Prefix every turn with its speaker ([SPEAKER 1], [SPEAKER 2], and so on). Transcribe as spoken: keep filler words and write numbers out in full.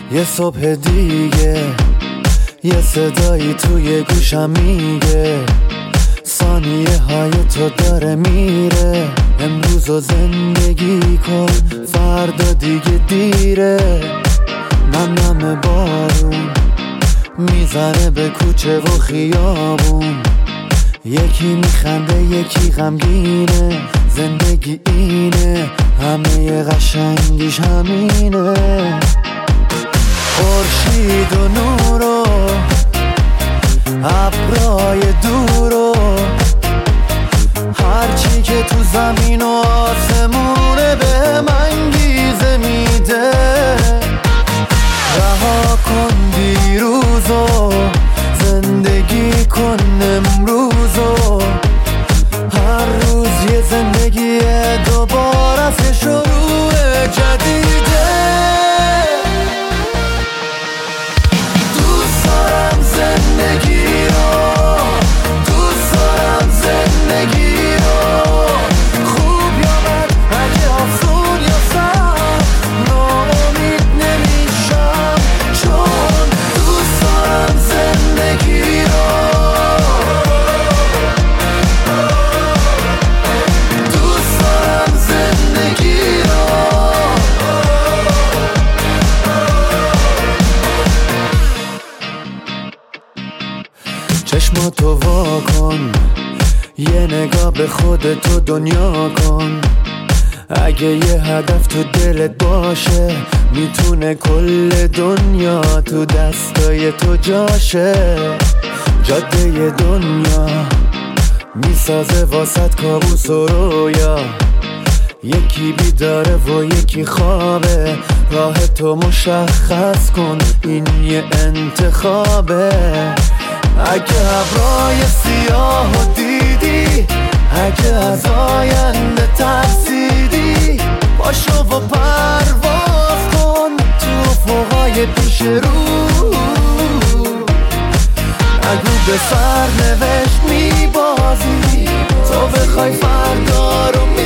[SPEAKER 1] یه صبح دیگه یه صدایی توی گوشم میگه ثانیه های تو داره میره. امروز رو زندگی کن فردا دیگه دیره. نم نم بارون میزنه به کوچه و خیابون، یکی میخنده یکی غمگینه. زندگی اینه همه قشنگیش همینه. خورشید و نور و ابرای دور و هرچی که تو زمین و آسمونه به من انگیزه میده. رها کن دیروزو زندگی کن امروزو، هر روز یه زندگی دوباره از شروع جدیده. دوست دارم زندگی رو، دوست دارم زندگی رو، خوب یا بد اگه افزون یا سر ناامید نمیشم، چون دوست دارم زندگی رو، دوست دارم زندگی رو. چشماتو وا کن یه نگاه به خودتو دنیا کن. اگه یه هدف تو دلت باشه میتونه کل دنیا تو دستای تو جاشه. جاده دنیا میسازه واسط کابوس و رویا، یکی بیداره و یکی خوابه. راه تو مشخص کن این یه انتخابه. اگه ابرای سیاه و دیدی، اگه از آینده ترسیدی، باشو و پرواز کن تو افقای پیش رو. اگه به سرنوشت میبازی تو بخوای فردا رو